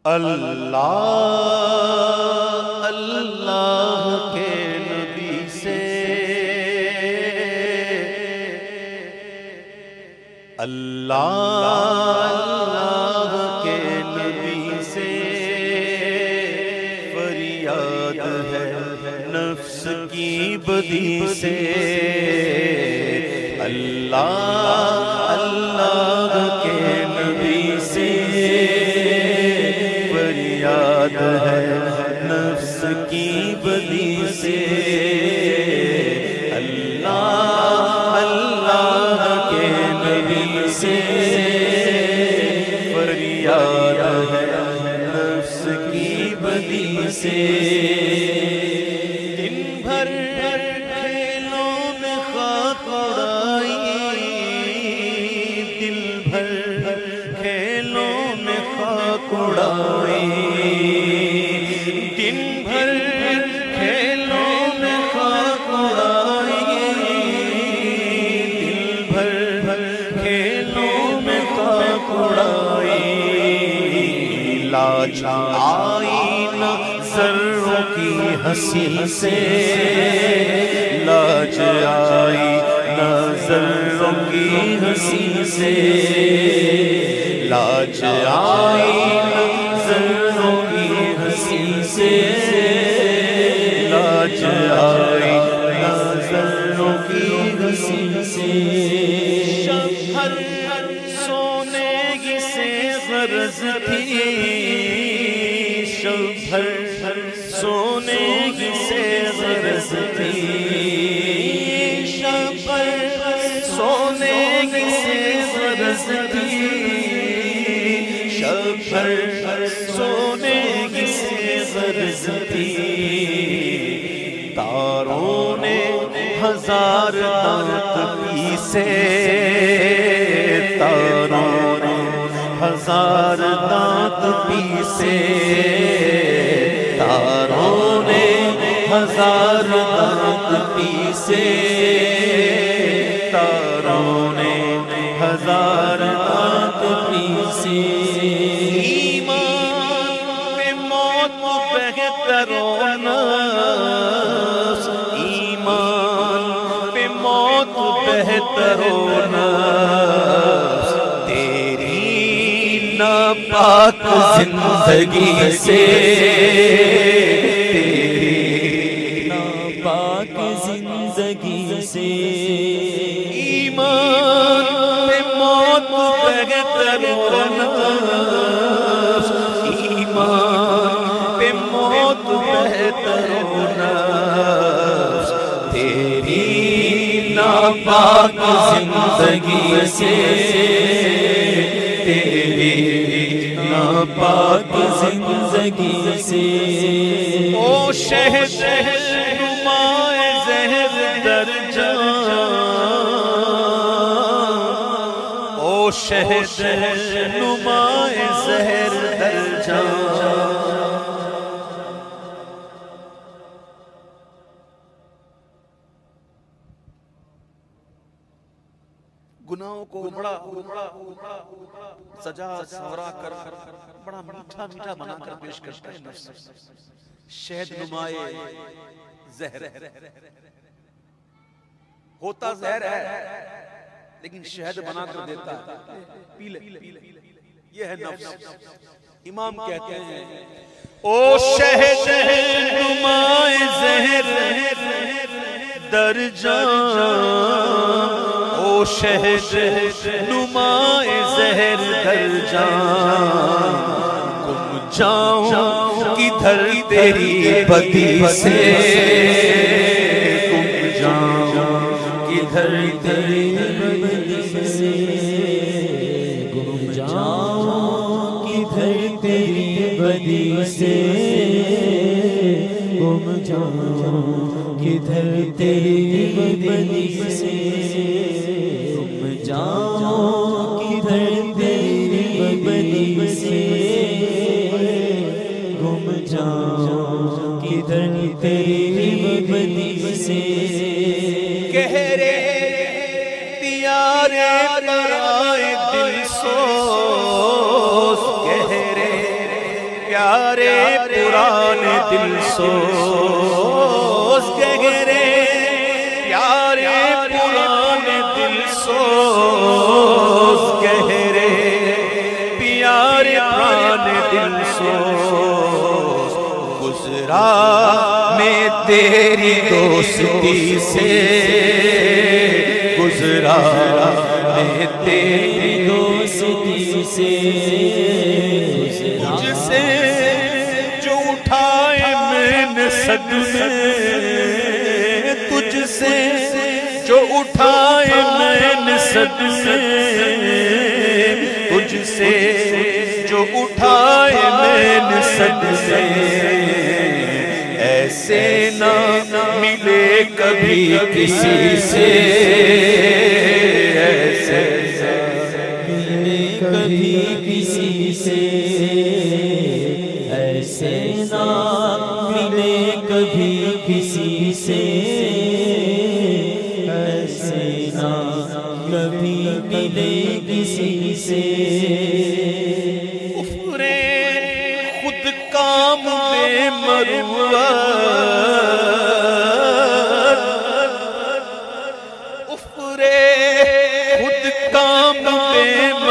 اللہ اللہ کے نبی سے، اللہ اللہ کے نبی سے فریاد ہے نفس کی بدی سے، اللہ اللہ کے نبی سے فریاد ہے نفس کی بدی سے، اللہ اللہ کے نبی سے فریاد ہے نفس کی بدی سے، دن بھر کھیلوں میں خاک اڑائی، دل بھر کھیلوں میں خاک اڑائی، دن بھر کھیلوں میں خاک اڑائی، دل بھر کھیلوں میں خاک اڑائی، لاج آئی نہ ذروں کی ہنسی سے، لاج آئی نہ ذروں کی ہنسی سے، لاج آئی نہ ذروں کی ہنسی سے، لاج آئی نہ ذروں کی ہنسی سے، شب ہر سونے کی سے غرض تھی، شب ہر سونے کی سے غرض تھی، شب ہر سونے کی سے غرض تھی، شب ہر سونے کی سے غرض تھی، تاروں نے ہزار دانت پیسے، تاروں نے ہزار دانت پیسے، تاروں نے ہزار دانت پیسے، تاروں نے ہزار دانت پیسے، ایمان پہ موت بہتر ہونا، ایمان پہ موت بہتر ہونا، تیری ناپاک زندگی سے، تیری ناپاک زندگی سے، ایمان پہ موت بہتر ہونا، ایمان پہ موت بہتر ہونا، تیری ناپاک زندگی سے، تیری ناپاک زندگی سے، او شہد نمائے زہر در جان، او شہد نمائے زہر در جان، گناہوں کو بڑا سجا سورا کر بڑا میٹھا میٹھا بنا کر پیش کرتا ہے نفس، شہد نمائے زہر ہوتا زہر ہے لیکن شہد بنا کر دیتا ہے، پی لے، یہ ہے نفس۔ امام کہتے ہیں او شہد نمائے زہر در جان، او شہد نمائے زہر در جان، گم جاؤں کدھر تیری بدی سے، گم جاؤں کدھر تیری بدی سے، گم جاؤں کدھر تیری بدی سے، گم جاؤں کدھر تیری بدی سے، گم جاؤں کدھر تیری بدی سے، گم جاؤں کدھر تیری بدی سے، گہرے پیارے برائے دل سوز، گہرے پیارے پرانے دل سوز گہرے پیارے پرانے دل سوز گہرے پیارے پرانے دل سوز گزرا میں تیری دوستی سے گزرا میں تیری دوستی سے تجھ سے جو اٹھائے میں نے صدمے تجھ سے جو اٹھائے میں نے صدمے تجھ سے جو اٹھائے میں نے صدمے ایسے نہ ملے کبھی کسی سے ایسے ملے کبھی کسی سے ایسے نہ ملے کبھی کسی سے ایسے نہ کبھی ملے کسی سے خود کام بے مروت افرے خود کام بے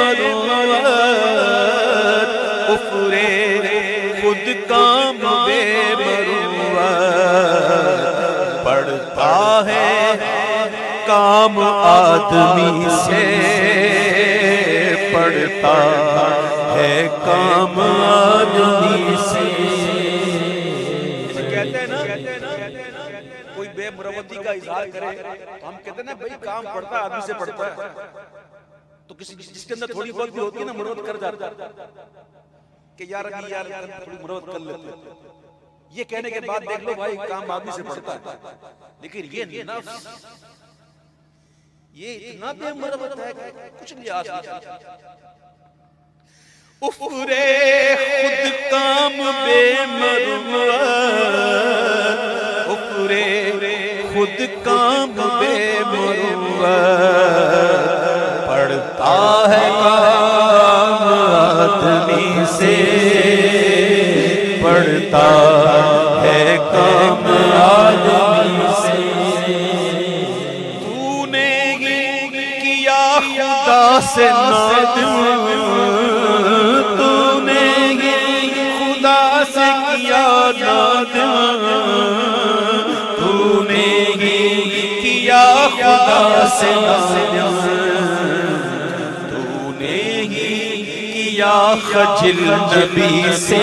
مروت افرے خود کام بے مروت پڑتا ہے کام آدمی سے پڑتا ہے کام آدمی سے کہتے ہیں نا کوئی بے مروتی کا اظہار کرے تو ہم کہتے ہیں نا بھئی کام پڑتا ہے آدمی سے پڑتا ہے تو کسی جس کے اندر تھوڑی بہت بھی ہوتی ہے نا مروت کر جاتا ہے کہ یار تھوڑی مروت کر لیتے یہ کہنے کے بعد دیکھ لو بھائی کام آدمی سے پڑتا ہے لیکن یہ نفس یہ اتنا بے مروت ہے کچھ نہیں آج افرے خود کام بے مروت افرے خود کام بے مروت پڑتا ہے کام آدمی سے پڑتا ہے کام آدمی سے تو نے کیا خدا سے نادم تو نے کیا خدا سے نادم تو نے کیا خجل نبی سے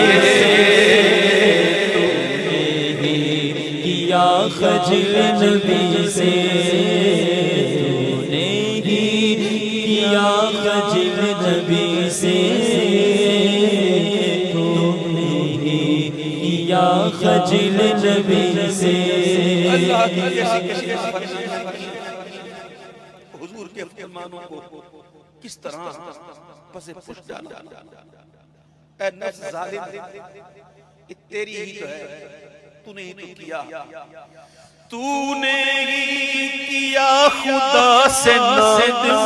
تو نے کیا خجل نبی سے تو نے کیا خجل نبی سے خجل نبی سے حضور کے فرمانوں کو کس طرح پس پش ڈالا اے نفس ظالم تیری ہی تو ہے تو نے ہی تو کیا تو نے ہی کیا خدا سے نادم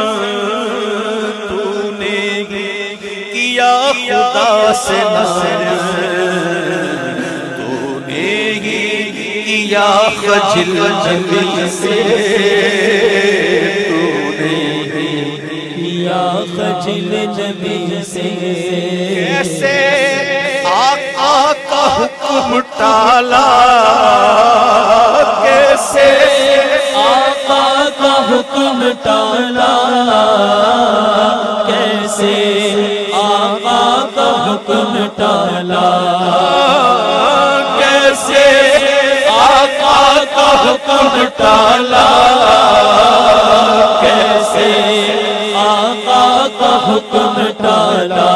تو نے ہی کیا خدا سے نادم یا خجل نبی سے تو نے یا خجل نبی سے کیسے آقا کا حکم ٹالا کیسے آقا کا حکم ٹالا کیسے آقا کا حکم ٹالا کیسے آقا کا حکم ٹالا کیسے آقا کا حکم ٹالا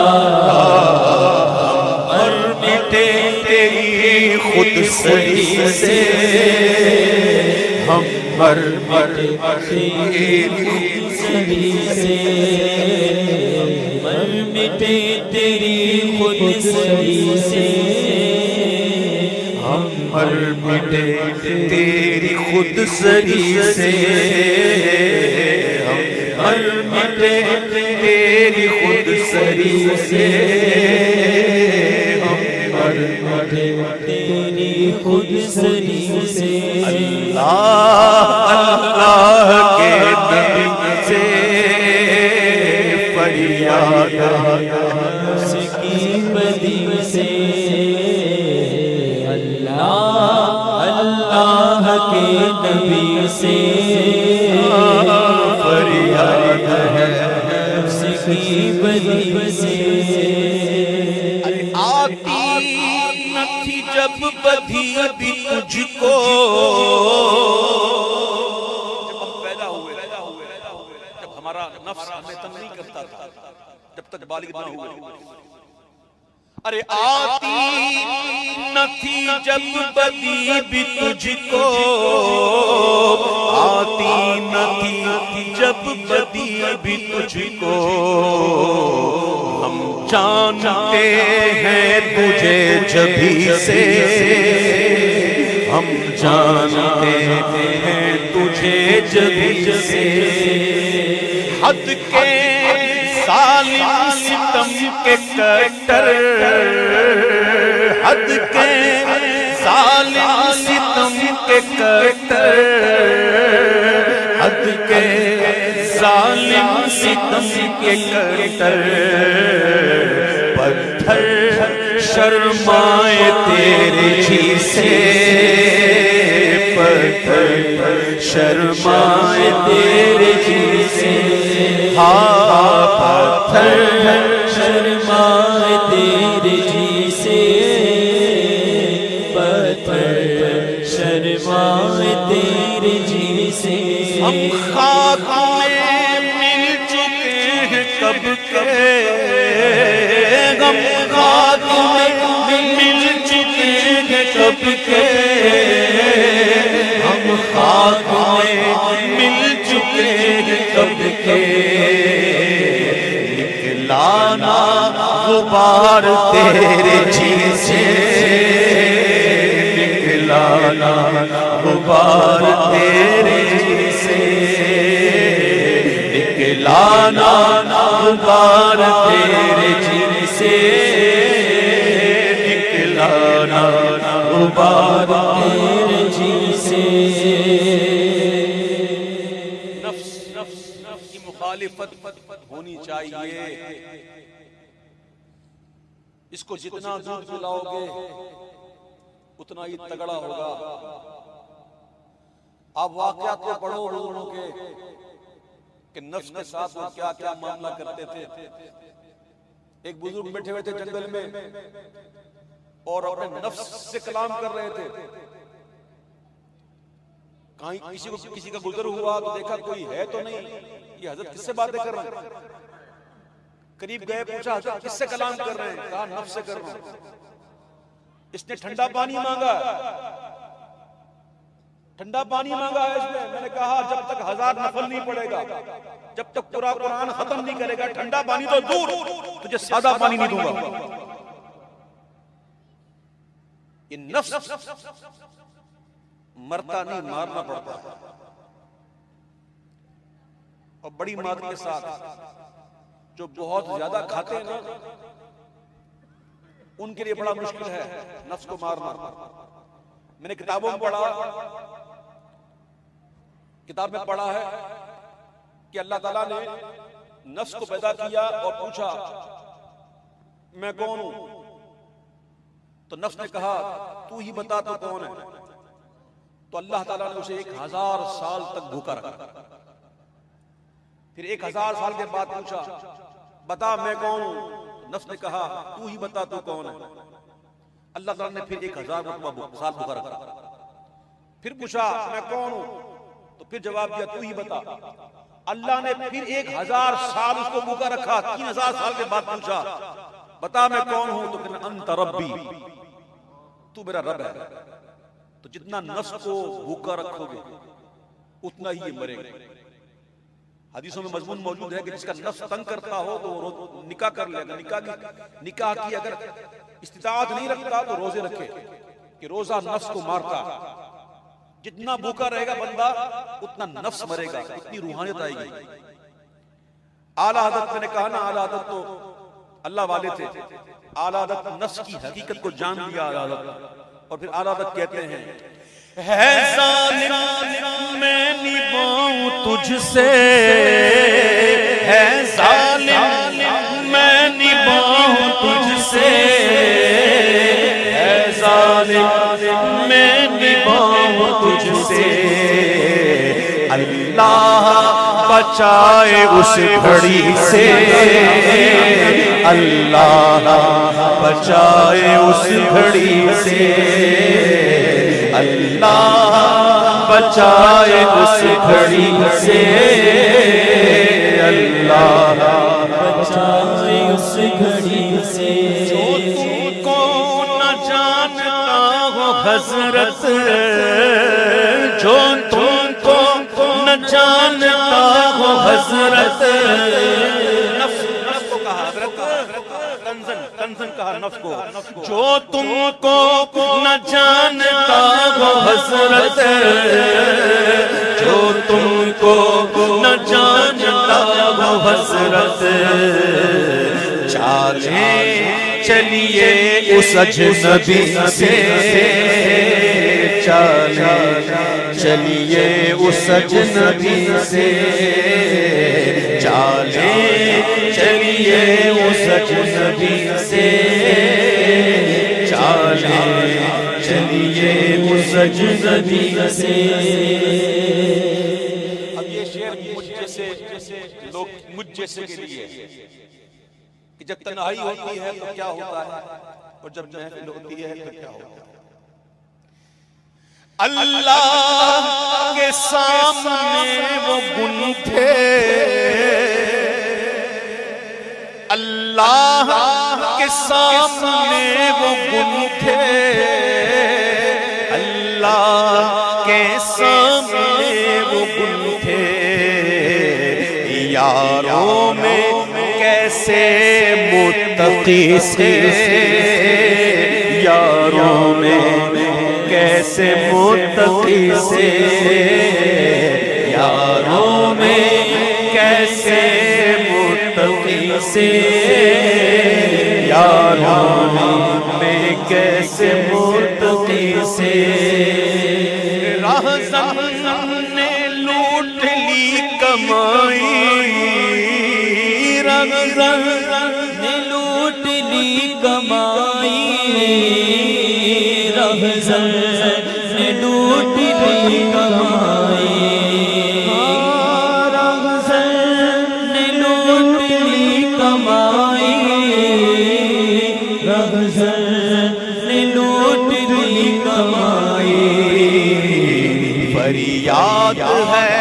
مر مٹے تیری خود سری سے ہم مر مٹے تیری خود سری سے مر مٹے تیری خود سری سے مر مٹے تیری خود سری سے مر مٹے تیری خود سری سے تیری خود سری سے اللہ اللہ کے نبی سے فریاد اس کی بدی سے اللہ اللہ کے نبی سے فریاد ہے اس کی بدی سے آتی نہ تھی جب بدھی بھی تجھ کو جب ہم پیدا ہوئے جب ہمارا نفس ہمیں تنگ نہیں کرتا تھا جب تک بالغ نہ ہوئے ارے آتی نہ تھی جب بدی بھی تجھ کو آتی نہ تھی جب بدی بھی تجھ کو ہم جانتے ہیں تجھے جبھی سے ہم جانتے ہیں تجھے جبھی سے حد کے ظالم ستم کے کٹر حد کے ظالم ستم کے کٹر حد کے ظالم ستم کے کٹر پتھر شرمائے تیرے جی سے پتھر شرمائے تیرے جی سے پتھر شرمائے تیرے جی سے پتھر شرمائے تیرے جی سے ہم خاک میں مل چکے ہیں کب کے ہم خاک میں مل چکے ہیں کب کے ہم خاک میں مل چکے ہیں کب کے نکلانا غبار تیرے جی سے نکلانا غبار تیرے جی سے نکلانا غبار تیرے جی سے نکلانا غبار تیرے جی سے نفس کی مخالفت ہونی چاہیے اس کو جتنا دودھ پلاؤ گے اتنا ہی تگڑا ہوگا آپ واقعات کو پڑھو لوگوں کے کہ نفس کے ساتھ وہ کیا کیا معاملہ کرتے تھے ایک بزرگ بیٹھے ہوئے تھے جنگل میں اور اپنے نفس سے کلام کر رہے تھے کہیں کسی کا گزر ہوا تو دیکھا کوئی ہے تو نہیں یہ حضرت کس سے باتیں کر رہے ہیں قریب گئے پوچھا حضرت کس سے کلام کر رہے ہیں کہا نفس سے کر رہا ہوں اس نے ٹھنڈا پانی مانگا ٹھنڈا پانی مانگا ہے اس نے میں نے کہا جب تک 1000 نفل نہیں پڑے گا جب تک پورا قرآن ختم نہیں کرے گا ٹھنڈا پانی تو دور تجھے سادہ پانی نہیں دوں گا یہ نفس مرتا نہیں مارنا پڑتا اور بڑی مات کے ساتھ جو بہت زیادہ کھاتے ہیں نا ان کے لیے بڑا مشکل ہے نفس کو مارنا میں نے کتابوں میں پڑھا کتاب میں پڑھا ہے کہ اللہ تعالیٰ نے نفس کو پیدا کیا اور پوچھا میں کون ہوں تو نفس نے کہا تو ہی بتا تو کون ہے تو اللہ تعالیٰ نے اسے 1000 سال تک بھوکا رکھا پھر 1000 سال کے بعد پوچھا بتا میں کون ہوں نفس نے کہا تو ہی بتا تو کون ہے اللہ تعالیٰ نے پھر 1000 سال بھوکا رکھا پھر پوچھا میں کون ہوں تو پھر جواب دیا تو ہی بتا اللہ نے پھر 1000 سال اس کو بھوکا رکھا 3000 سال کے بعد پوچھا بتا میں کون ہوں تو کہنا انت ربی تو میرا رب ہے تو جتنا نفس کو بھوکا رکھو گے اتنا ہی یہ مرے گا حدیثوں میں مضمون موجود ہے کہ جس کا نفس تنگ کرتا ہو تو وہ نکاح کر لے گا نکاح کی اگر استطاعت نہیں رکھتا تو روزے رکھے کہ روزہ نفس کو مارتا جتنا بھوکا رہے گا بندہ اتنا نفس مرے گا اتنی روحانیت آئے گی اعلیٰ حضرت میں نے کہا نا اعلیٰ حضرت تو اللہ والے تھے، اعلیٰ حضرت نفس کی حقیقت کو جان لیا اعلیٰ حضرت، اور پھر اعلیٰ حضرت کہتے ہیں ہے ظالم میں نبھاؤں تجھ سے، ہے ظالم میں نبھاؤں تجھ سے، ہے ظالم میں نبھاؤں تجھ سے، اللہ بچائے اس گھڑی سے، اللہ بچائے اس گھڑی سے، اللہ بچائے اس گھڑی سے، اللہ بچائے اس گھڑی سے، جو تم کو نہ جانتا ہو حضرت، جو تم کو نہ جانتا ہو حضرت، نفس کو کہا حضرت، تنزن کہا نفس کو، جو تم کو نہ جانتا ہو حضرت، جو تم کو نہ جانتا ہو حضرت، چالیں چلیے اس اجنبی سے، چالیں چلیے اس اجنبی سے، چالیں چلیے اس اجنبی سے، چالیں چلیے اس اجنبی سے۔ اب یہ شعر مجھ جیسے لوگ، مجھ جیسے کے لیے کہ جب تنہائی ہوتی ہے تو کیا ہوتا ہے، اور جب محفل ہوتی ہے تو کیا ہوتا ہے۔ اللہ کے سامنے وہ گنتھے، اللہ کے سامنے وہ گنتھے، اللہ کے سامنے وہ گنتھے، یاروں میں کیسے متقی سے، یاروں میں کیسے متقی سے، یاروں میں کیسے متقی سے، یاروں میں کیسے متقی سے، رہزن نے لوٹ لی کمائی، رہزن نے لوٹ لی کمائی، رہزن نے لوٹ لی کمائی، رہزن نے لوٹ لی کمائی، رہزن نے لوٹ لی کمائی، فریاد ہے،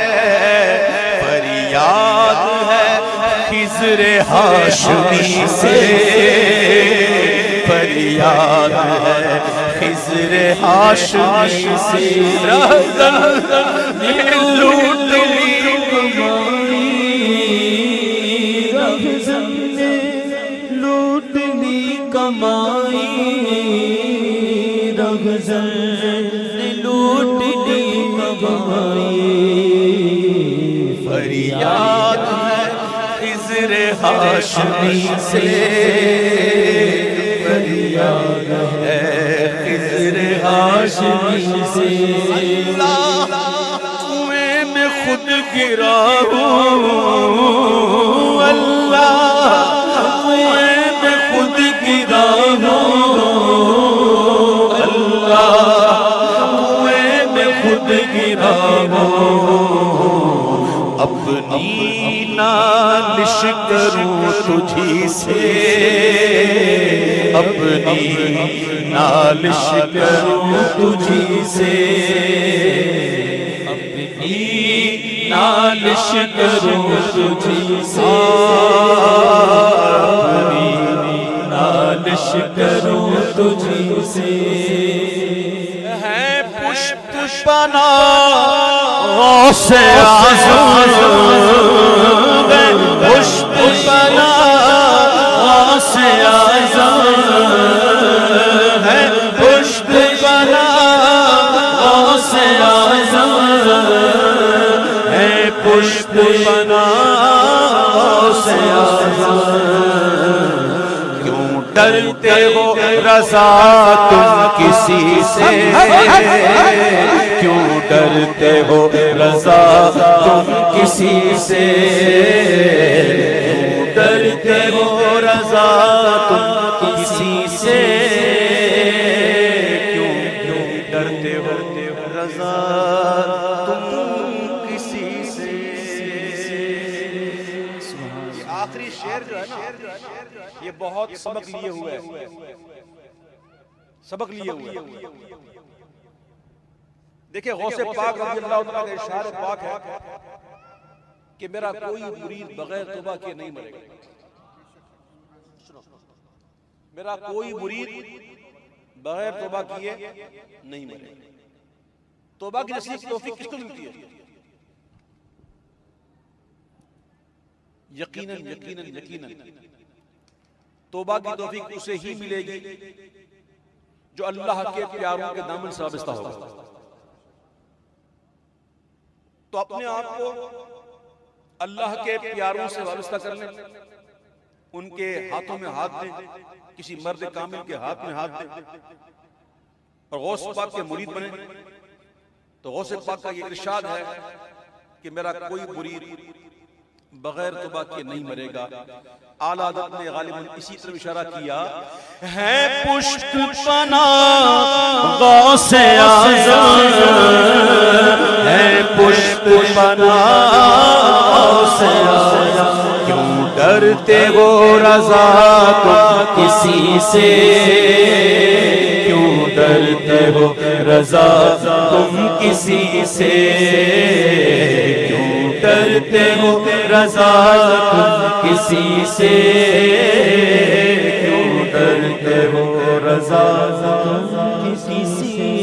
فریاد ہے خضر ہاشمی سے، فریاد ہے خضر ہاشمی سے، رہزن نے لوٹ لی کمائی، رہزن نے لوٹ لی کمائی، رہزن نے لوٹ لی کمائی، فریاد ہے خضر ہاشمی سے، فریاد ہے خضر ہاشمی سے، اللہ کنویں میں خود گرا ہوں، اللہ کنویں میں خود گرا ہوں، اللہ کنویں میں خود گرا ہوں، اپنی نالش کروں تجھی سے، اپنی نالش کروں تجھی سے، اپنی نالش کروں تجھی سے، اپنی نالش کروں تجھی سے، ہے پشت بنا غوث اعظم، پشت بنا غوث اعظم، ہے پشت بنا غوث اعظم، ہے پشت بنا غوث اعظم، ڈرتے ہو رضا تم کسی سے کیوں ڈرتے ہو رضا تم کسی سے کیوں ڈرتے ہو رضا تم کسی سے کیوں ڈرتے ہو رضا تم کسی سے یہ آخری شعر جو ہے نا یہ بہت سبق لیے ہوئے دیکھیں غوث پاک رضی اللہ عنہ کا ارشاد پاک ہے کہ میرا کوئی مرید بغیر توبہ کے نہیں مرے گا میرا کوئی مرید بغیر توبہ کیے نہیں مرے گا توبہ کی نصیب توفیق کس کو ملتی ہے یقیناً توبہ کی توفیق اسے ہی ملے گی جو اللہ کے پیاروں کے دامن سے وابستہ ہوگا تو اپنے آپ کو اللہ کے پیاروں سے وابستہ کر لیں ان کے ہاتھوں میں ہاتھ دیں کسی مرد کامل کے ہاتھ میں ہاتھ دیں اور غوث پاک کے مرید بنیں تو غوث پاک کا یہ ارشاد ہے کہ میرا کوئی مرید بغیر توبہ کے نہیں مرے گا اعلیٰ حضرت نے غالباً اسی طرح اشارہ کیا ہے پشت پناہ غوث اعظم ہے پشت پناہ غوث اعظم کیوں ڈرتے ہو رضا تم کسی سے کیوں ڈرتے ہو رضا تم کسی سے کیوں ڈرتے ہو رضا تم کسی سے کیوں ڈرتے ہو رضا تم کسی سے